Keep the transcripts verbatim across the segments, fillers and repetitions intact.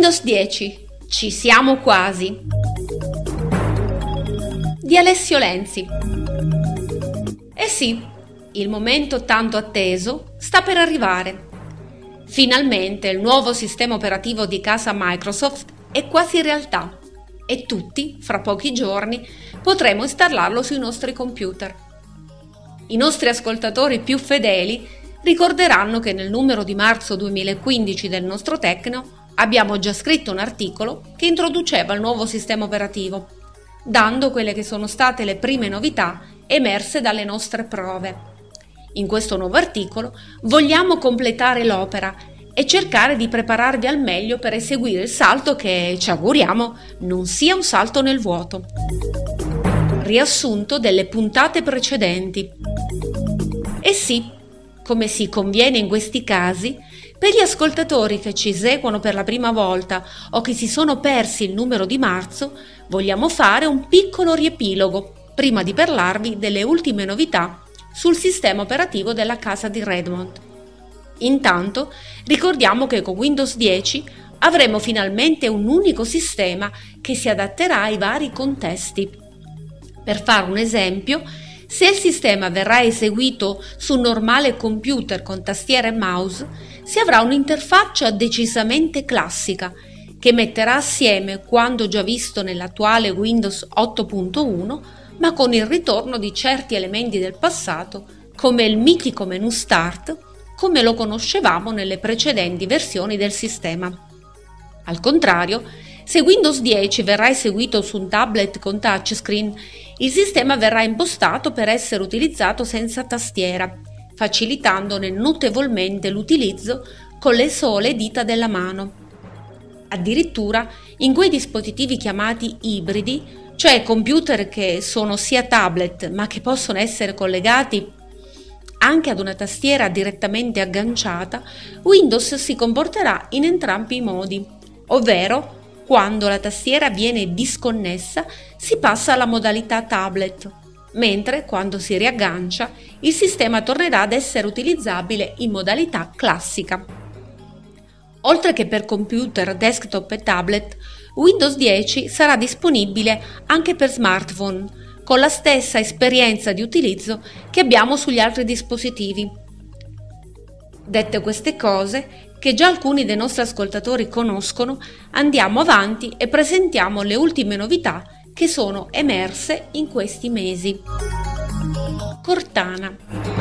Windows dieci, ci siamo quasi. Di Alessio Lenzi. Eh sì, il momento tanto atteso sta per arrivare. Finalmente il nuovo sistema operativo di casa Microsoft è quasi realtà e tutti, fra pochi giorni, potremo installarlo sui nostri computer. I nostri ascoltatori più fedeli ricorderanno che nel numero di marzo duemilaquindici del nostro Tecno abbiamo già scritto un articolo che introduceva il nuovo sistema operativo, dando quelle che sono state le prime novità emerse dalle nostre prove. In questo nuovo articolo vogliamo completare l'opera e cercare di prepararvi al meglio per eseguire il salto che, ci auguriamo, non sia un salto nel vuoto. Riassunto delle puntate precedenti. E sì, come si conviene in questi casi, per gli ascoltatori che ci seguono per la prima volta o che si sono persi il numero di marzo, vogliamo fare un piccolo riepilogo prima di parlarvi delle ultime novità sul sistema operativo della casa di Redmond. Intanto ricordiamo che con Windows dieci avremo finalmente un unico sistema che si adatterà ai vari contesti. Per fare un esempio, se il sistema verrà eseguito su un normale computer con tastiera e mouse, si avrà un'interfaccia decisamente classica che metterà assieme quanto già visto nell'attuale Windows otto punto uno, ma con il ritorno di certi elementi del passato, come il mitico menu Start, come lo conoscevamo nelle precedenti versioni del sistema. Al contrario, se Windows dieci verrà eseguito su un tablet con touchscreen, il sistema verrà impostato per essere utilizzato senza tastiera, facilitandone notevolmente l'utilizzo con le sole dita della mano. Addirittura in quei dispositivi chiamati ibridi, cioè computer che sono sia tablet ma che possono essere collegati anche ad una tastiera direttamente agganciata, Windows si comporterà in entrambi i modi, ovvero quando la tastiera viene disconnessa si passa alla modalità tablet, mentre quando si riaggancia il sistema tornerà ad essere utilizzabile in modalità classica. Oltre che per computer, desktop e tablet, Windows dieci sarà disponibile anche per smartphone, con la stessa esperienza di utilizzo che abbiamo sugli altri dispositivi. Dette queste cose, che già alcuni dei nostri ascoltatori conoscono, andiamo avanti e presentiamo le ultime novità che sono emerse in questi mesi. Cortana.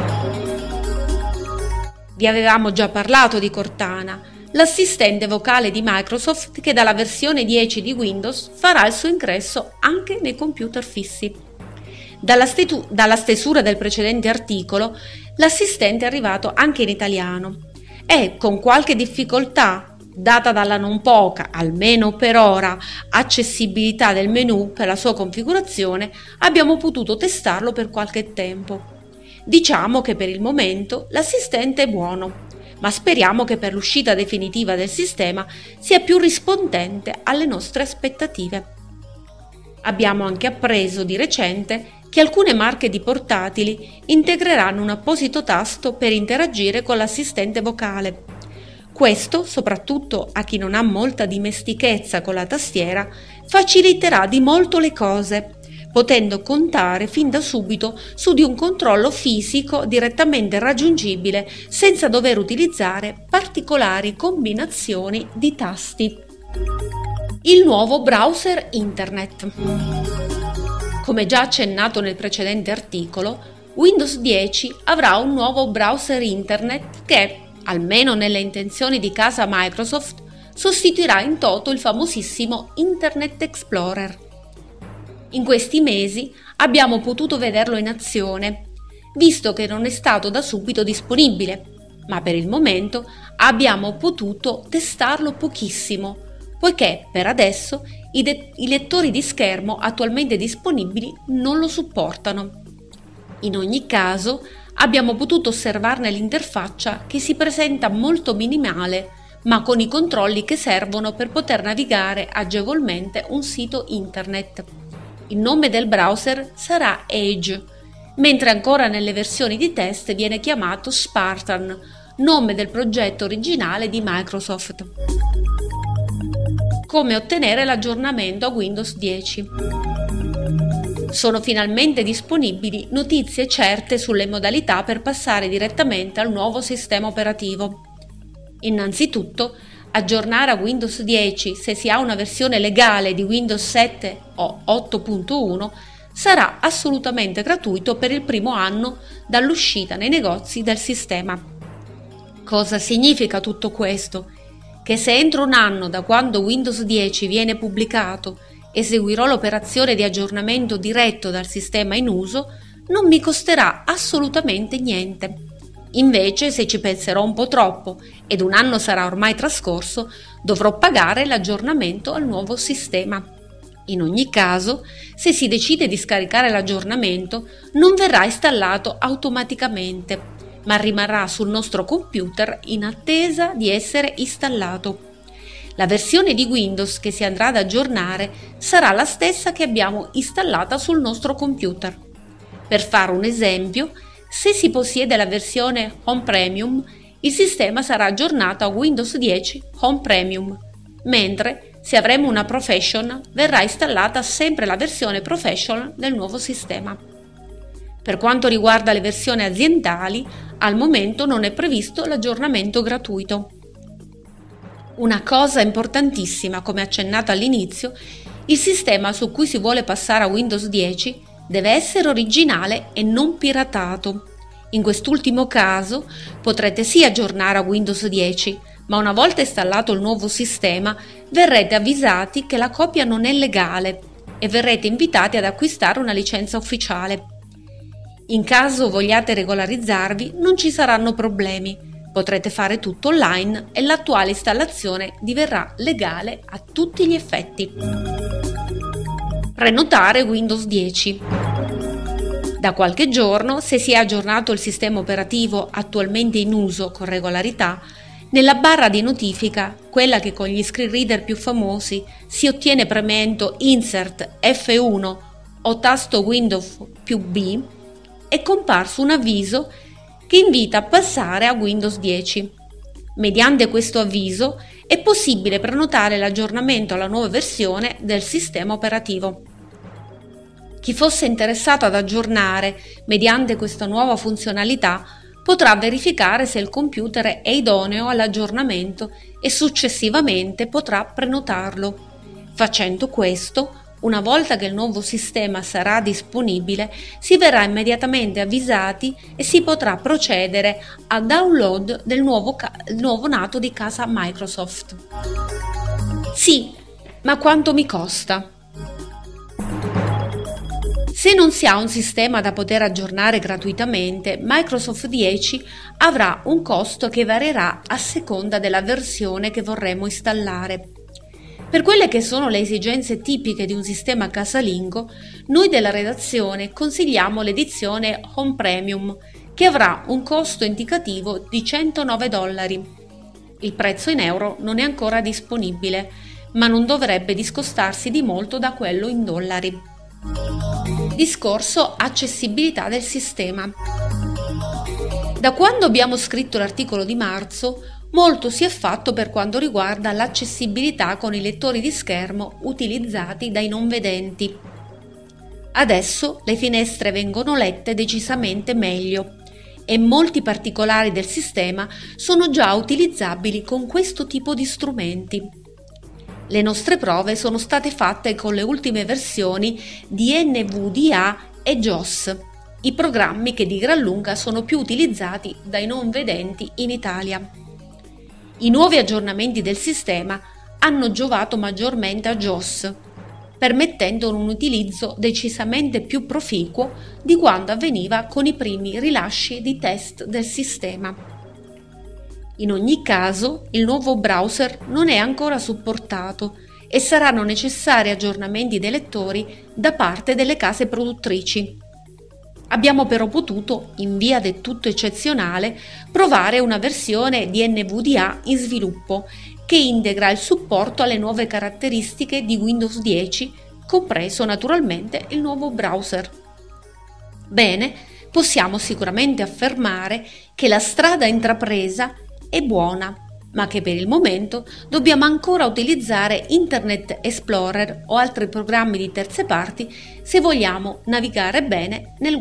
Vi avevamo già parlato di Cortana, l'assistente vocale di Microsoft che dalla versione dieci di Windows farà il suo ingresso anche nei computer fissi. Dalla, stetu- dalla stesura del precedente articolo, l'assistente è arrivato anche in italiano e, con qualche difficoltà, data dalla non poca, almeno per ora, accessibilità del menu per la sua configurazione, abbiamo potuto testarlo per qualche tempo. Diciamo che per il momento l'assistente è buono, ma speriamo che per l'uscita definitiva del sistema sia più rispondente alle nostre aspettative. Abbiamo anche appreso di recente che alcune marche di portatili integreranno un apposito tasto per interagire con l'assistente vocale. Questo, soprattutto a chi non ha molta dimestichezza con la tastiera, faciliterà di molto le cose, potendo contare fin da subito su di un controllo fisico direttamente raggiungibile senza dover utilizzare particolari combinazioni di tasti. Il nuovo browser internet. Come già accennato nel precedente articolo, Windows dieci avrà un nuovo browser internet che, almeno nelle intenzioni di casa Microsoft, sostituirà in toto il famosissimo Internet Explorer. In questi mesi abbiamo potuto vederlo in azione, visto che non è stato da subito disponibile, ma per il momento abbiamo potuto testarlo pochissimo, poiché per adesso i, de- i lettori di schermo attualmente disponibili non lo supportano. In ogni caso, abbiamo potuto osservarne l'interfaccia che si presenta molto minimale, ma con i controlli che servono per poter navigare agevolmente un sito internet. Il nome del browser sarà Edge, mentre ancora nelle versioni di test viene chiamato Spartan, nome del progetto originale di Microsoft. come ottenere l'aggiornamento a Windows dieci. Sono finalmente disponibili notizie certe sulle modalità per passare direttamente al nuovo sistema operativo. Innanzitutto, aggiornare a Windows dieci se si ha una versione legale di Windows sette o otto punto uno sarà assolutamente gratuito per il primo anno dall'uscita nei negozi del sistema. Cosa significa tutto questo? Che se entro un anno da quando Windows dieci viene pubblicato eseguirò l'operazione di aggiornamento diretto dal sistema in uso, non mi costerà assolutamente niente. Invece, se ci penserò un po' troppo ed un anno sarà ormai trascorso, dovrò pagare l'aggiornamento al nuovo sistema. In ogni caso, se si decide di scaricare l'aggiornamento, non verrà installato automaticamente, ma rimarrà sul nostro computer in attesa di essere installato. La versione di Windows che si andrà ad aggiornare sarà la stessa che abbiamo installata sul nostro computer. Per fare un esempio, se si possiede la versione Home Premium, il sistema sarà aggiornato a Windows dieci Home Premium, mentre se avremo una Professional verrà installata sempre la versione Professional del nuovo sistema. Per quanto riguarda le versioni aziendali, al momento non è previsto l'aggiornamento gratuito. Una cosa importantissima, come accennato all'inizio, il sistema su cui si vuole passare a Windows dieci deve essere originale e non piratato. In quest'ultimo caso potrete sì aggiornare a Windows dieci, ma una volta installato il nuovo sistema verrete avvisati che la copia non è legale e verrete invitati ad acquistare una licenza ufficiale. In caso vogliate regolarizzarvi non ci saranno problemi. Potrete fare tutto online e l'attuale installazione diverrà legale a tutti gli effetti. Prenotare Windows dieci. Da qualche giorno, se si è aggiornato il sistema operativo attualmente in uso con regolarità, nella barra di notifica, quella che con gli screen reader più famosi si ottiene premendo Insert F uno o tasto Windows più B, è comparso un avviso che invita a passare a Windows dieci. Mediante questo avviso è possibile prenotare l'aggiornamento alla nuova versione del sistema operativo. Chi fosse interessato ad aggiornare mediante questa nuova funzionalità potrà verificare se il computer è idoneo all'aggiornamento e successivamente potrà prenotarlo. Facendo questo, una volta che il nuovo sistema sarà disponibile, si verrà immediatamente avvisati e si potrà procedere al download del nuovo, ca- nuovo nato di casa Microsoft. Sì, ma quanto mi costa? Se non si ha un sistema da poter aggiornare gratuitamente, Microsoft dieci avrà un costo che varierà a seconda della versione che vorremmo installare. Per quelle che sono le esigenze tipiche di un sistema casalingo, noi della redazione consigliamo l'edizione Home Premium, che avrà un costo indicativo di centonove dollari. Il prezzo in euro non è ancora disponibile, ma non dovrebbe discostarsi di molto da quello in dollari. Discorso accessibilità del sistema. Da quando abbiamo scritto l'articolo di marzo, molto si è fatto per quanto riguarda l'accessibilità con i lettori di schermo utilizzati dai non vedenti. Adesso le finestre vengono lette decisamente meglio e molti particolari del sistema sono già utilizzabili con questo tipo di strumenti. Le nostre prove sono state fatte con le ultime versioni di N V D A e J O S, i programmi che di gran lunga sono più utilizzati dai non vedenti in Italia. I nuovi aggiornamenti del sistema hanno giovato maggiormente a J O S, permettendo un utilizzo decisamente più proficuo di quanto avveniva con i primi rilasci di test del sistema. In ogni caso, il nuovo browser non è ancora supportato e saranno necessari aggiornamenti dei lettori da parte delle case produttrici. Abbiamo però potuto, in via del tutto eccezionale, provare una versione di N V D A in sviluppo che integra il supporto alle nuove caratteristiche di Windows dieci, compreso naturalmente il nuovo browser. Bene, possiamo sicuramente affermare che la strada intrapresa è buona, ma che per il momento dobbiamo ancora utilizzare Internet Explorer o altri programmi di terze parti se vogliamo navigare bene nel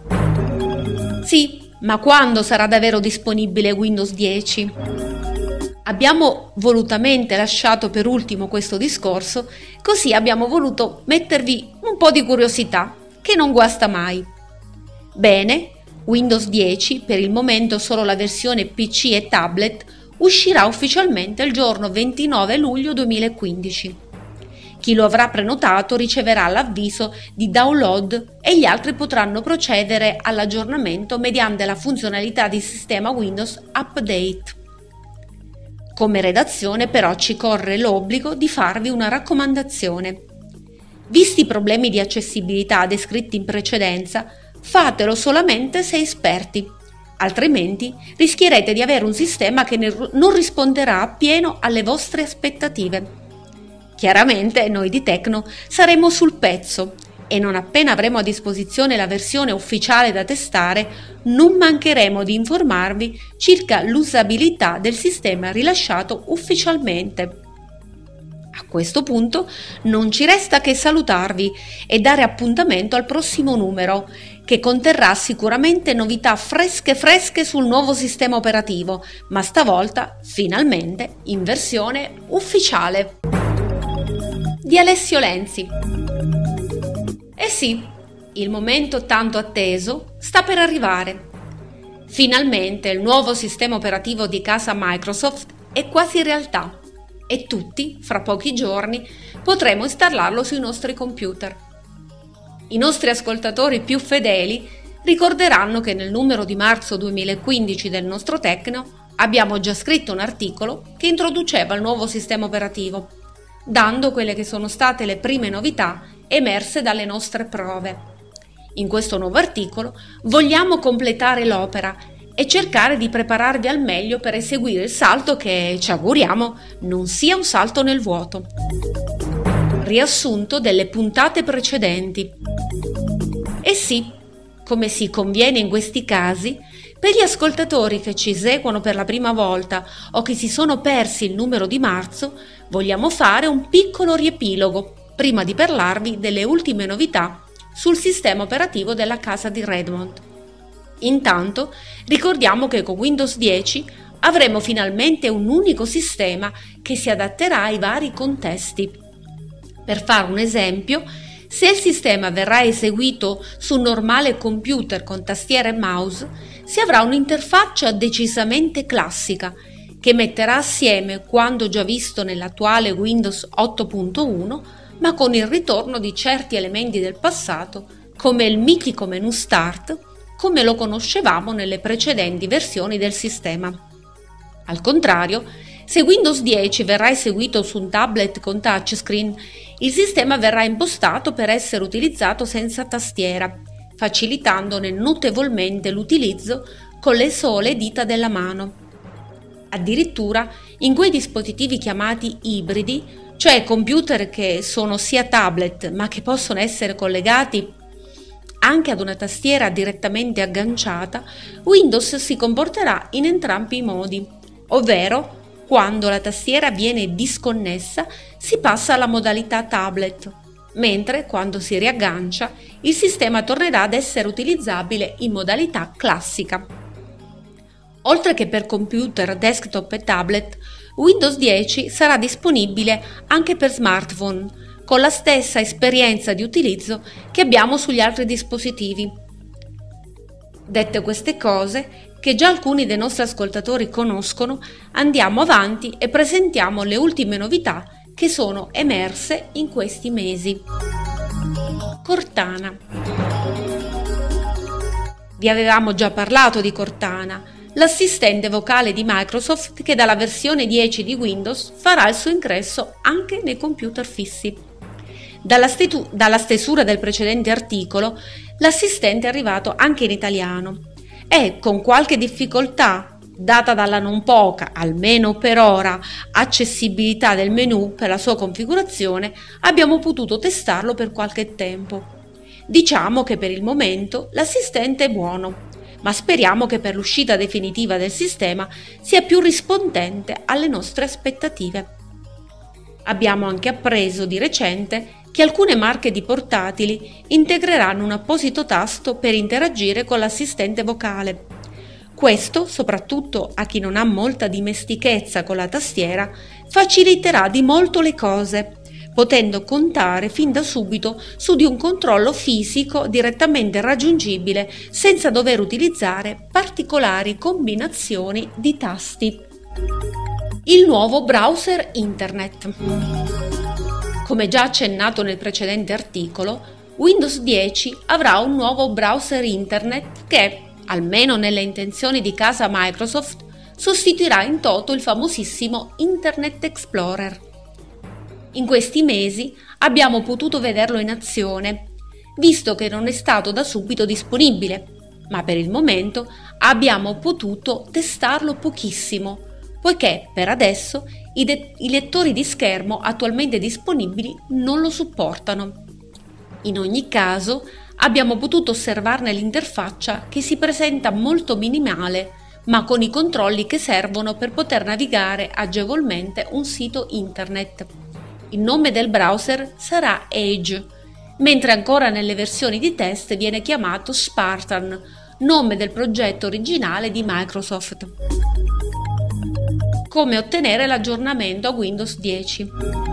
web. Sì, ma quando sarà davvero disponibile Windows dieci? Abbiamo volutamente lasciato per ultimo questo discorso, così abbiamo voluto mettervi un po' di curiosità, che non guasta mai. Bene, Windows dieci, per il momento solo la versione P C e tablet, uscirà ufficialmente il giorno ventinove luglio duemilaquindici. Chi lo avrà prenotato riceverà l'avviso di download e gli altri potranno procedere all'aggiornamento mediante la funzionalità di sistema Windows Update. Come redazione però ci corre l'obbligo di farvi una raccomandazione. Visti i problemi di accessibilità descritti in precedenza, fatelo solamente se esperti, altrimenti rischierete di avere un sistema che non risponderà appieno alle vostre aspettative. Chiaramente noi di Tecno saremo sul pezzo e non appena avremo a disposizione la versione ufficiale da testare, non mancheremo di informarvi circa l'usabilità del sistema rilasciato ufficialmente. A questo punto non ci resta che salutarvi e dare appuntamento al prossimo numero, che conterrà sicuramente novità fresche fresche sul nuovo sistema operativo, ma stavolta finalmente in versione ufficiale. Di Alessio Lenzi. Eh sì, il momento tanto atteso sta per arrivare. Finalmente il nuovo sistema operativo di casa Microsoft è quasi in realtà e tutti, fra pochi giorni, potremo installarlo sui nostri computer. I nostri ascoltatori più fedeli ricorderanno che nel numero di marzo duemilaquindici del nostro Tecno abbiamo già scritto un articolo che introduceva il nuovo sistema operativo, dando quelle che sono state le prime novità emerse dalle nostre prove. In questo nuovo articolo vogliamo completare l'opera e cercare di prepararvi al meglio per eseguire il salto che, ci auguriamo, non sia un salto nel vuoto. Riassunto delle puntate precedenti. E sì, come si conviene in questi casi, per gli ascoltatori che ci seguono per la prima volta o che si sono persi il numero di marzo, vogliamo fare un piccolo riepilogo prima di parlarvi delle ultime novità sul sistema operativo della casa di Redmond. Intanto ricordiamo che con Windows dieci avremo finalmente un unico sistema che si adatterà ai vari contesti. Per fare un esempio, se il sistema verrà eseguito su un normale computer con tastiera e mouse, si avrà un'interfaccia decisamente classica che metterà assieme quanto già visto nell'attuale Windows otto punto uno, ma con il ritorno di certi elementi del passato, come il mitico menu Start, come lo conoscevamo nelle precedenti versioni del sistema. Al contrario, se Windows dieci verrà eseguito su un tablet con touchscreen, il sistema verrà impostato per essere utilizzato senza tastiera, facilitandone notevolmente l'utilizzo con le sole dita della mano. Addirittura in quei dispositivi chiamati ibridi, cioè computer che sono sia tablet ma che possono essere collegati anche ad una tastiera direttamente agganciata, Windows si comporterà in entrambi i modi, ovvero quando la tastiera viene disconnessa si passa alla modalità tablet, mentre quando si riaggancia il sistema tornerà ad essere utilizzabile in modalità classica. Oltre che per computer, desktop e tablet, Windows dieci sarà disponibile anche per smartphone, con la stessa esperienza di utilizzo che abbiamo sugli altri dispositivi. Dette queste cose, che già alcuni dei nostri ascoltatori conoscono, andiamo avanti e presentiamo le ultime novità che sono emerse in questi mesi. Cortana. Vi avevamo già parlato di Cortana, l'assistente vocale di Microsoft che dalla versione dieci di Windows farà il suo ingresso anche nei computer fissi. Dalla, stetu- dalla stesura del precedente articolo, l'assistente è arrivato anche in italiano e, con qualche difficoltà, data dalla non poca, almeno per ora, accessibilità del menu per la sua configurazione, abbiamo potuto testarlo per qualche tempo. Diciamo che per il momento l'assistente è buono, ma speriamo che per l'uscita definitiva del sistema sia più rispondente alle nostre aspettative. Abbiamo anche appreso di recente che alcune marche di portatili integreranno un apposito tasto per interagire con l'assistente vocale. Questo, soprattutto a chi non ha molta dimestichezza con la tastiera, faciliterà di molto le cose, potendo contare fin da subito su di un controllo fisico direttamente raggiungibile senza dover utilizzare particolari combinazioni di tasti. Il nuovo browser internet. Come già accennato nel precedente articolo, Windows dieci avrà un nuovo browser internet che, almeno nelle intenzioni di casa Microsoft, sostituirà in toto il famosissimo Internet Explorer. In questi mesi abbiamo potuto vederlo in azione, visto che non è stato da subito disponibile, ma per il momento abbiamo potuto testarlo pochissimo, poiché per adesso i, de- i lettori di schermo attualmente disponibili non lo supportano. In ogni caso, abbiamo potuto osservarne l'interfaccia che si presenta molto minimale, ma con i controlli che servono per poter navigare agevolmente un sito internet. Il nome del browser sarà Edge, mentre ancora nelle versioni di test viene chiamato Spartan, nome del progetto originale di Microsoft. Come ottenere l'aggiornamento a Windows dieci?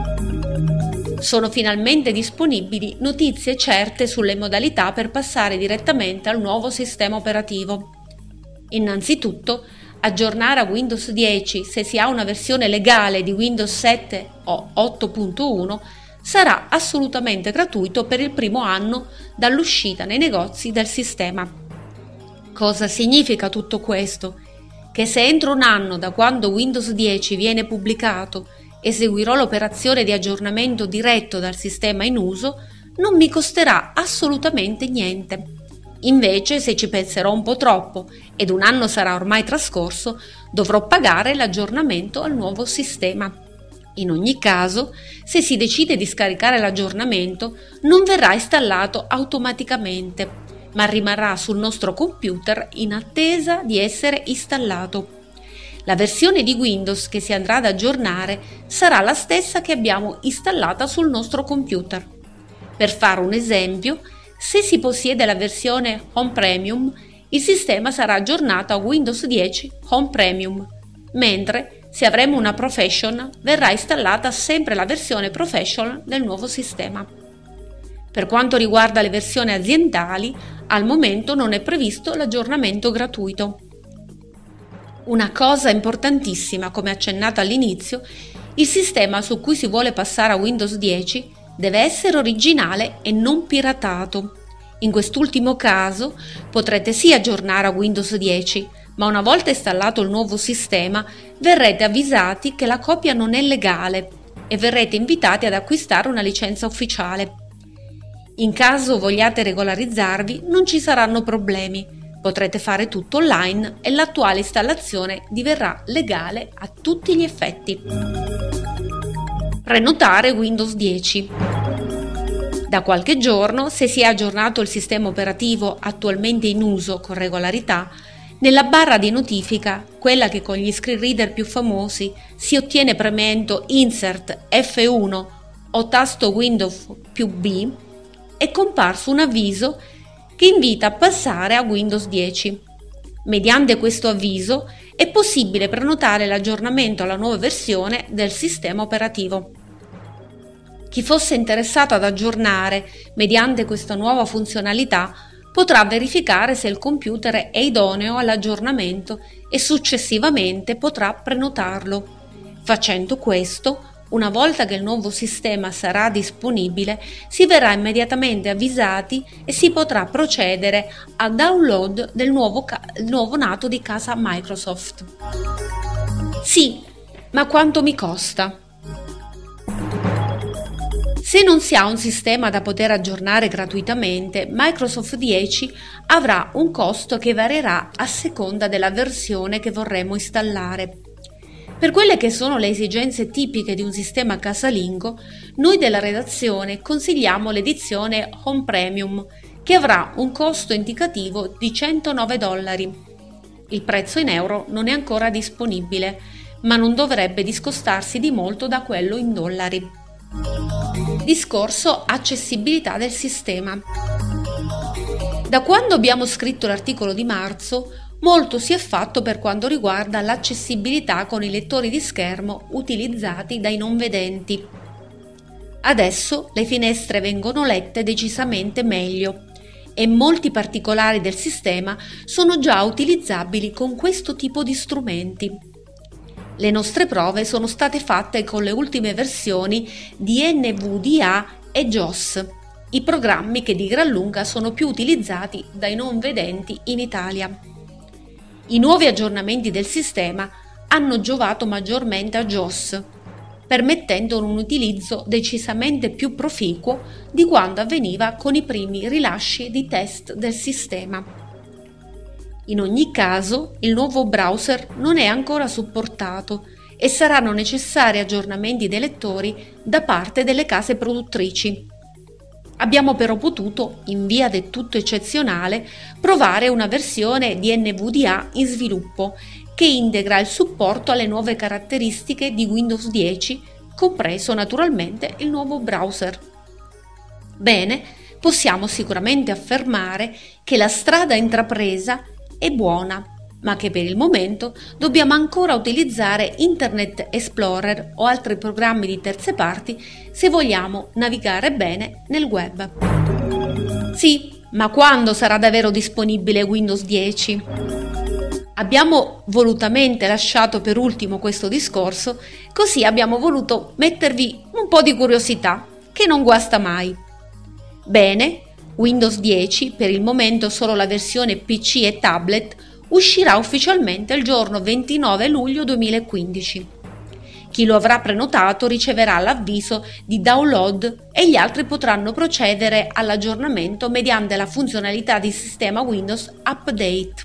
Sono finalmente disponibili notizie certe sulle modalità per passare direttamente al nuovo sistema operativo. Innanzitutto, aggiornare a Windows dieci se si ha una versione legale di Windows sette o otto punto uno sarà assolutamente gratuito per il primo anno dall'uscita nei negozi del sistema. Cosa significa tutto questo? Che se entro un anno da quando Windows dieci viene pubblicato eseguirò l'operazione di aggiornamento diretto dal sistema in uso, non mi costerà assolutamente niente. Invece, se ci penserò un po' troppo ed un anno sarà ormai trascorso, dovrò pagare l'aggiornamento al nuovo sistema. In ogni caso, se si decide di scaricare l'aggiornamento, non verrà installato automaticamente, ma rimarrà sul nostro computer in attesa di essere installato. La versione di Windows che si andrà ad aggiornare sarà la stessa che abbiamo installata sul nostro computer. Per fare un esempio, se si possiede la versione Home Premium, il sistema sarà aggiornato a Windows dieci Home Premium, mentre se avremo una Professional verrà installata sempre la versione Professional del nuovo sistema. Per quanto riguarda le versioni aziendali, al momento non è previsto l'aggiornamento gratuito. Una cosa importantissima, come accennato all'inizio, il sistema su cui si vuole passare a Windows dieci deve essere originale e non piratato. In quest'ultimo caso potrete sì aggiornare a Windows dieci, ma una volta installato il nuovo sistema verrete avvisati che la copia non è legale e verrete invitati ad acquistare una licenza ufficiale. In caso vogliate regolarizzarvi non ci saranno problemi, potrete fare tutto online e l'attuale installazione diverrà legale a tutti gli effetti. Prenotare Windows dieci. Da qualche giorno, se si è aggiornato il sistema operativo attualmente in uso con regolarità, nella barra di notifica, quella che con gli screen reader più famosi si ottiene premendo Insert F uno o tasto Windows più B, è comparso un avviso che invita a passare a Windows dieci. Mediante questo avviso è possibile prenotare l'aggiornamento alla nuova versione del sistema operativo. Chi fosse interessato ad aggiornare mediante questa nuova funzionalità potrà verificare se il computer è idoneo all'aggiornamento e successivamente potrà prenotarlo. Facendo questo, una volta che il nuovo sistema sarà disponibile, si verrà immediatamente avvisati e si potrà procedere al download del nuovo, ca- nuovo nato di casa Microsoft. Sì, ma quanto mi costa? Se non si ha un sistema da poter aggiornare gratuitamente, Microsoft dieci avrà un costo che varierà a seconda della versione che vorremmo installare. Per quelle che sono le esigenze tipiche di un sistema casalingo, noi della redazione consigliamo l'edizione Home Premium, che avrà un costo indicativo di centonove dollari. Il prezzo in euro non è ancora disponibile, ma non dovrebbe discostarsi di molto da quello in dollari. Discorso accessibilità del sistema. Da quando abbiamo scritto l'articolo di marzo, molto si è fatto per quanto riguarda l'accessibilità con i lettori di schermo utilizzati dai non vedenti. Adesso le finestre vengono lette decisamente meglio e molti particolari del sistema sono già utilizzabili con questo tipo di strumenti. Le nostre prove sono state fatte con le ultime versioni di N V D A e J O S, i programmi che di gran lunga sono più utilizzati dai non vedenti in Italia. I nuovi aggiornamenti del sistema hanno giovato maggiormente a J O S, permettendo un utilizzo decisamente più proficuo di quanto avveniva con i primi rilasci di test del sistema. In ogni caso, il nuovo browser non è ancora supportato e saranno necessari aggiornamenti dei lettori da parte delle case produttrici. Abbiamo però potuto, in via del tutto eccezionale, provare una versione di N V D A in sviluppo che integra il supporto alle nuove caratteristiche di Windows dieci, compreso naturalmente il nuovo browser. Bene, possiamo sicuramente affermare che la strada intrapresa è buona, ma che per il momento dobbiamo ancora utilizzare Internet Explorer o altri programmi di terze parti se vogliamo navigare bene nel web. Sì, ma quando sarà davvero disponibile Windows dieci? Abbiamo volutamente lasciato per ultimo questo discorso, così abbiamo voluto mettervi un po' di curiosità, che non guasta mai. Bene, Windows dieci, per il momento solo la versione P C e tablet, uscirà ufficialmente il giorno ventinove luglio duemilaquindici. Chi lo avrà prenotato riceverà l'avviso di download e gli altri potranno procedere all'aggiornamento mediante la funzionalità di sistema Windows Update.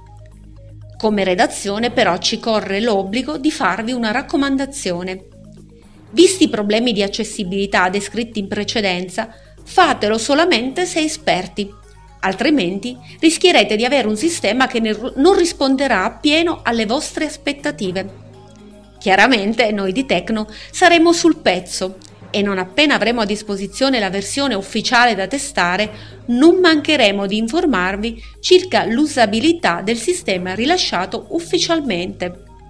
Come redazione però ci corre l'obbligo di farvi una raccomandazione. Visti i problemi di accessibilità descritti in precedenza, fatelo solamente se esperti, altrimenti rischierete di avere un sistema che non risponderà appieno alle vostre aspettative. Chiaramente noi di Tecno saremo sul pezzo e non appena avremo a disposizione la versione ufficiale da testare, non mancheremo di informarvi circa l'usabilità del sistema rilasciato ufficialmente.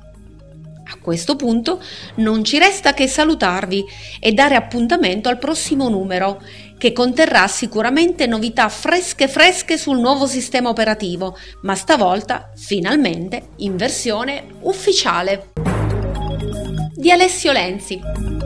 A questo punto non ci resta che salutarvi e dare appuntamento al prossimo numero, che conterrà sicuramente novità fresche fresche sul nuovo sistema operativo, ma stavolta finalmente in versione ufficiale. Di Alessio Lenzi.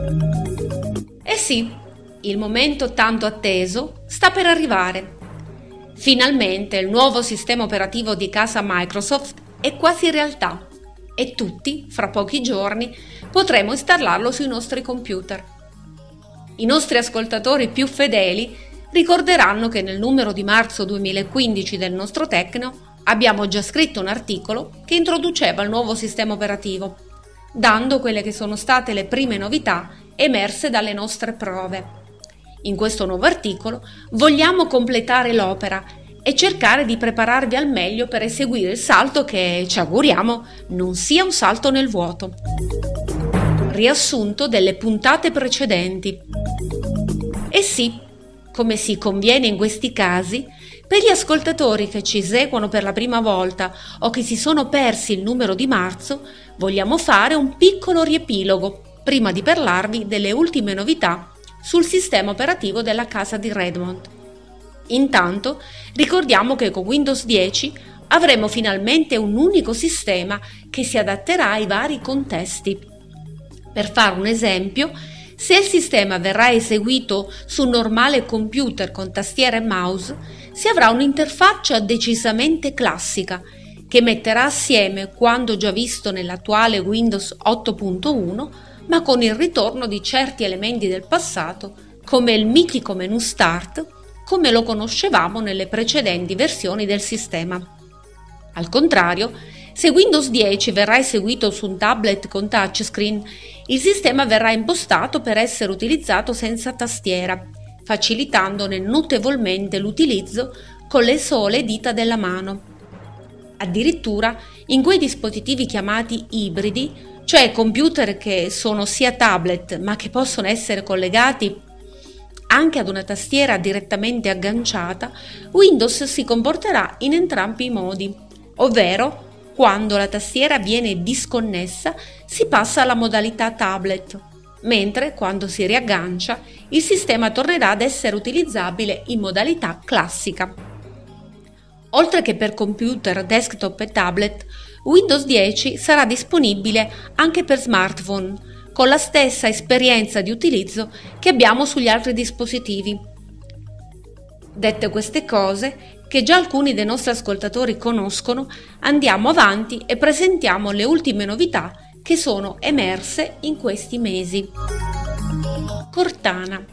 Eh sì, il momento tanto atteso sta per arrivare. Finalmente il nuovo sistema operativo di casa Microsoft è quasi realtà e tutti, fra pochi giorni, potremo installarlo sui nostri computer. I nostri ascoltatori più fedeli ricorderanno che nel numero di marzo duemilaquindici del nostro Tecno abbiamo già scritto un articolo che introduceva il nuovo sistema operativo, dando quelle che sono state le prime novità emerse dalle nostre prove. In questo nuovo articolo vogliamo completare l'opera e cercare di prepararvi al meglio per eseguire il salto che, ci auguriamo, non sia un salto nel vuoto. Riassunto delle puntate precedenti. E sì, come si conviene in questi casi, per gli ascoltatori che ci seguono per la prima volta o che si sono persi il numero di marzo, vogliamo fare un piccolo riepilogo prima di parlarvi delle ultime novità sul sistema operativo della casa di Redmond. Intanto ricordiamo che con Windows dieci avremo finalmente un unico sistema che si adatterà ai vari contesti. Per fare un esempio, se il sistema verrà eseguito su un normale computer con tastiera e mouse, si avrà un'interfaccia decisamente classica che metterà assieme quanto già visto nell'attuale Windows otto punto uno, ma con il ritorno di certi elementi del passato, come il mitico menu Start, come lo conoscevamo nelle precedenti versioni del sistema. Al contrario, se Windows dieci verrà eseguito su un tablet con touchscreen, il sistema verrà impostato per essere utilizzato senza tastiera, facilitandone notevolmente l'utilizzo con le sole dita della mano. Addirittura in quei dispositivi chiamati ibridi, cioè computer che sono sia tablet ma che possono essere collegati anche ad una tastiera direttamente agganciata, Windows si comporterà in entrambi i modi, ovvero quando la tastiera viene disconnessa si passa alla modalità tablet, mentre quando si riaggancia il sistema tornerà ad essere utilizzabile in modalità classica. Oltre che per computer, desktop e tablet, Windows dieci sarà disponibile anche per smartphone, con la stessa esperienza di utilizzo che abbiamo sugli altri dispositivi. Dette queste cose, che già alcuni dei nostri ascoltatori conoscono, andiamo avanti e presentiamo le ultime novità che sono emerse in questi mesi. Cortana.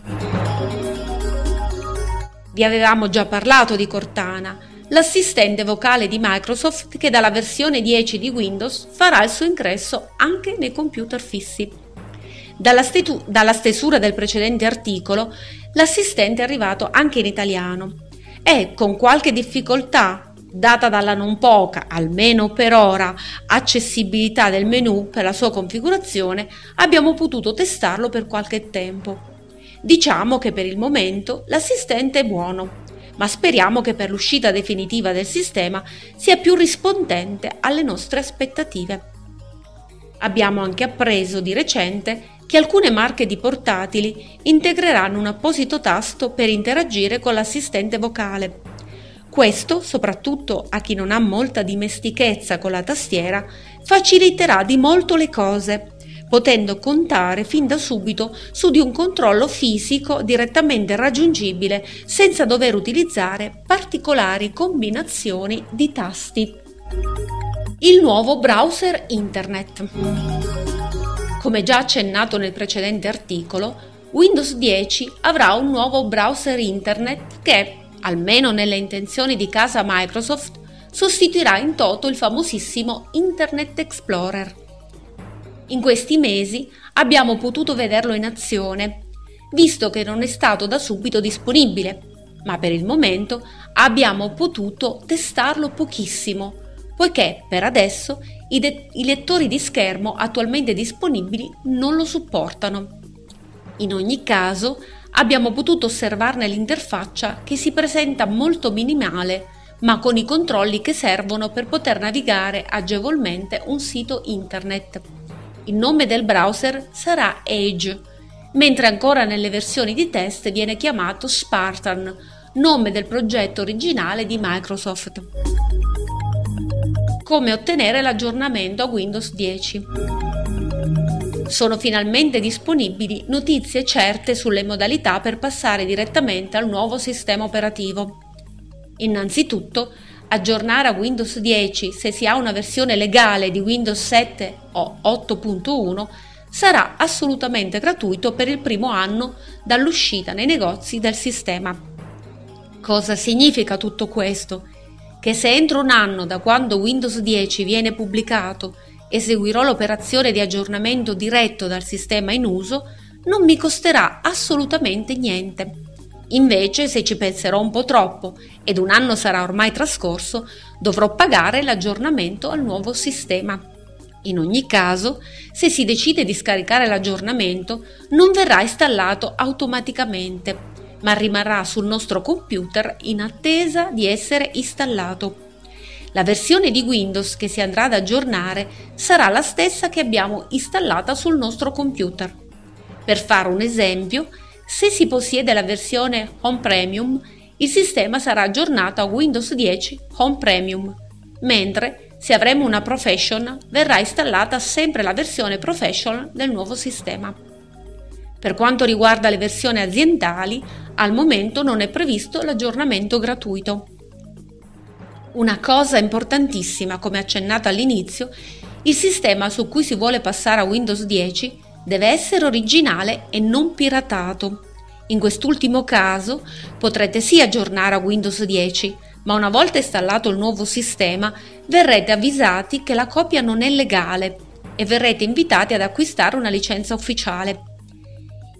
Vi avevamo già parlato di Cortana, l'assistente vocale di Microsoft che dalla versione dieci di Windows farà il suo ingresso anche nei computer fissi. Dalla, stetu- dalla stesura del precedente articolo, l'assistente è arrivato anche in italiano e, con qualche difficoltà, data dalla non poca, almeno per ora, accessibilità del menu per la sua configurazione, abbiamo potuto testarlo per qualche tempo. Diciamo che per il momento l'assistente è buono, ma speriamo che per l'uscita definitiva del sistema sia più rispondente alle nostre aspettative. Abbiamo anche appreso di recente che alcune marche di portatili integreranno un apposito tasto per interagire con l'assistente vocale. Questo, soprattutto a chi non ha molta dimestichezza con la tastiera, faciliterà di molto le cose, potendo contare fin da subito su di un controllo fisico direttamente raggiungibile senza dover utilizzare particolari combinazioni di tasti. Il nuovo browser internet. Come già accennato nel precedente articolo, Windows dieci avrà un nuovo browser internet che, almeno nelle intenzioni di casa Microsoft, sostituirà in toto il famosissimo Internet Explorer. In questi mesi abbiamo potuto vederlo in azione, visto che non è stato da subito disponibile, ma per il momento abbiamo potuto testarlo pochissimo, poiché per adesso i, de- i lettori di schermo attualmente disponibili non lo supportano. In ogni caso, abbiamo potuto osservarne l'interfaccia che si presenta molto minimale, ma con i controlli che servono per poter navigare agevolmente un sito internet. Il nome del browser sarà Edge, mentre ancora nelle versioni di test viene chiamato Spartan, nome del progetto originale di Microsoft. Come ottenere l'aggiornamento a Windows dieci? Sono finalmente disponibili notizie certe sulle modalità per passare direttamente al nuovo sistema operativo. Innanzitutto, aggiornare a Windows dieci se si ha una versione legale di Windows sette o otto punto uno sarà assolutamente gratuito per il primo anno dall'uscita nei negozi del sistema. Cosa significa tutto questo? Che se entro un anno da quando Windows dieci viene pubblicato eseguirò l'operazione di aggiornamento diretto dal sistema in uso, non mi costerà assolutamente niente. Invece, se ci penserò un po' troppo ed un anno sarà ormai trascorso, dovrò pagare l'aggiornamento al nuovo sistema. In ogni caso, se si decide di scaricare l'aggiornamento, non verrà installato automaticamente, ma rimarrà sul nostro computer in attesa di essere installato. La versione di Windows che si andrà ad aggiornare sarà la stessa che abbiamo installata sul nostro computer. Per fare un esempio, se si possiede la versione Home Premium, il sistema sarà aggiornato a Windows dieci Home Premium, mentre se avremo una Professional verrà installata sempre la versione Professional del nuovo sistema. Per quanto riguarda le versioni aziendali, al momento non è previsto l'aggiornamento gratuito. Una cosa importantissima, come accennato all'inizio, il sistema su cui si vuole passare a Windows dieci deve essere originale e non piratato. In quest'ultimo caso potrete sì aggiornare a Windows dieci, ma una volta installato il nuovo sistema verrete avvisati che la copia non è legale e verrete invitati ad acquistare una licenza ufficiale.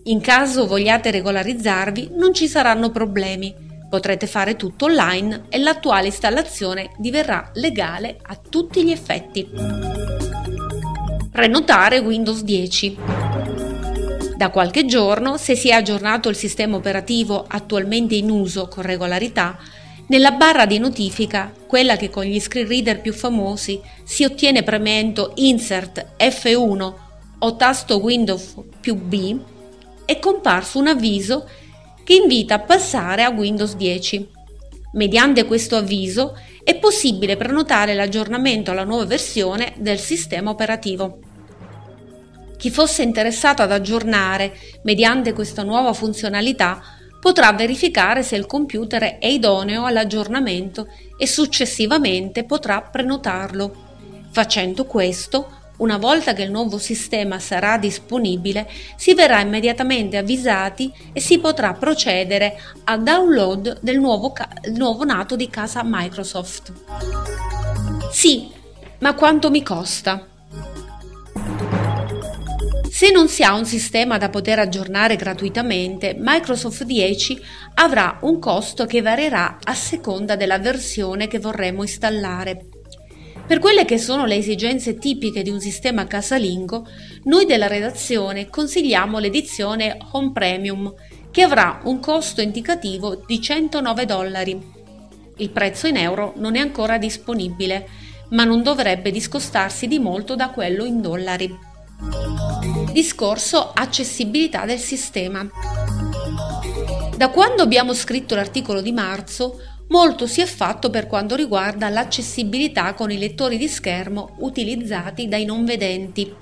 In caso vogliate regolarizzarvi, non ci saranno problemi. Potrete fare tutto online e l'attuale installazione diverrà legale a tutti gli effetti. Prenotare Windows dieci. Da qualche giorno, se si è aggiornato il sistema operativo attualmente in uso con regolarità, nella barra di notifica, quella che con gli screen reader più famosi si ottiene premendo Insert F uno o tasto Windows più B, è comparso un avviso che invita a passare a Windows dieci. Mediante questo avviso è possibile prenotare l'aggiornamento alla nuova versione del sistema operativo. Chi fosse interessato ad aggiornare mediante questa nuova funzionalità potrà verificare se il computer è idoneo all'aggiornamento e successivamente potrà prenotarlo. Facendo questo, una volta che il nuovo sistema sarà disponibile, si verrà immediatamente avvisati e si potrà procedere al download del nuovo, ca- nuovo nato di casa Microsoft. Sì, ma quanto mi costa? Se non si ha un sistema da poter aggiornare gratuitamente, Microsoft dieci avrà un costo che varierà a seconda della versione che vorremmo installare. Per quelle che sono le esigenze tipiche di un sistema casalingo, noi della redazione consigliamo l'edizione Home Premium, che avrà un costo indicativo di centonove dollari. Il prezzo in euro non è ancora disponibile, ma non dovrebbe discostarsi di molto da quello in dollari. Discorso accessibilità del sistema. Da quando abbiamo scritto l'articolo di marzo, molto si è fatto per quanto riguarda l'accessibilità con i lettori di schermo utilizzati dai non vedenti.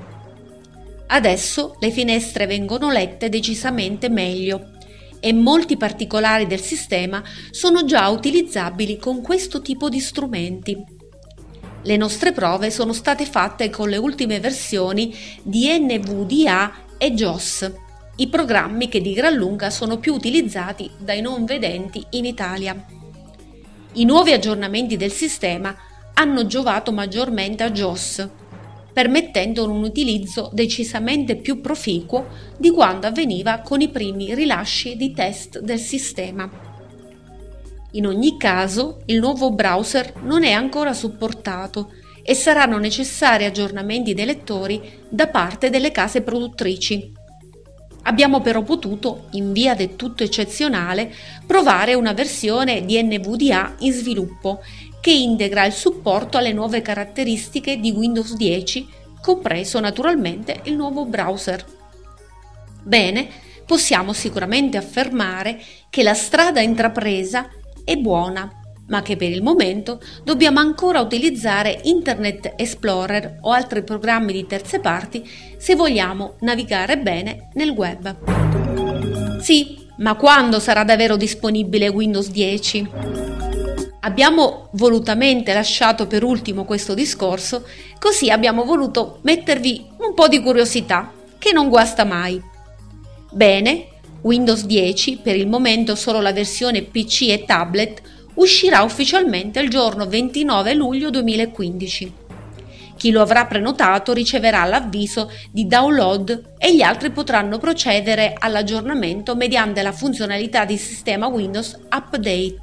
Adesso le finestre vengono lette decisamente meglio e molti particolari del sistema sono già utilizzabili con questo tipo di strumenti. Le nostre prove sono state fatte con le ultime versioni di N V D A e JAWS, i programmi che di gran lunga sono più utilizzati dai non vedenti in Italia. I nuovi aggiornamenti del sistema hanno giovato maggiormente a JAWS, permettendo un utilizzo decisamente più proficuo di quanto avveniva con i primi rilasci di test del sistema. In ogni caso, il nuovo browser non è ancora supportato e saranno necessari aggiornamenti dei lettori da parte delle case produttrici. Abbiamo però potuto, in via del tutto eccezionale, provare una versione di N V D A in sviluppo che integra il supporto alle nuove caratteristiche di Windows dieci, compreso naturalmente il nuovo browser. Bene, possiamo sicuramente affermare che la strada intrapresa è buona, ma che per il momento dobbiamo ancora utilizzare Internet Explorer o altri programmi di terze parti se vogliamo navigare bene nel web. Sì, ma quando sarà davvero disponibile Windows dieci? Abbiamo volutamente lasciato per ultimo questo discorso, così abbiamo voluto mettervi un po' di curiosità, che non guasta mai. Bene, Windows dieci, per il momento solo la versione P C e tablet, uscirà ufficialmente il giorno ventinove luglio duemilaquindici. Chi lo avrà prenotato riceverà l'avviso di download e gli altri potranno procedere all'aggiornamento mediante la funzionalità di sistema Windows Update.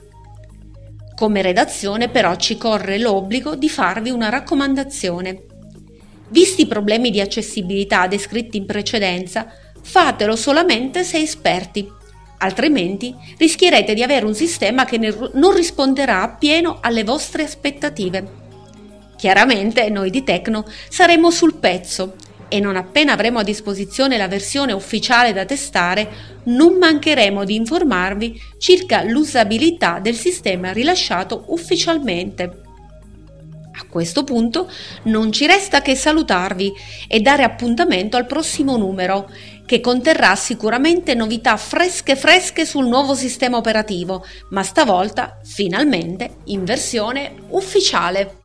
Come redazione però ci corre l'obbligo di farvi una raccomandazione. Visti i problemi di accessibilità descritti in precedenza, fatelo solamente se esperti, altrimenti rischierete di avere un sistema che non risponderà appieno alle vostre aspettative. Chiaramente noi di Tecno saremo sul pezzo e non appena avremo a disposizione la versione ufficiale da testare, non mancheremo di informarvi circa l'usabilità del sistema rilasciato ufficialmente. A questo punto non ci resta che salutarvi e dare appuntamento al prossimo numero, che conterrà sicuramente novità fresche fresche sul nuovo sistema operativo, ma stavolta finalmente in versione ufficiale.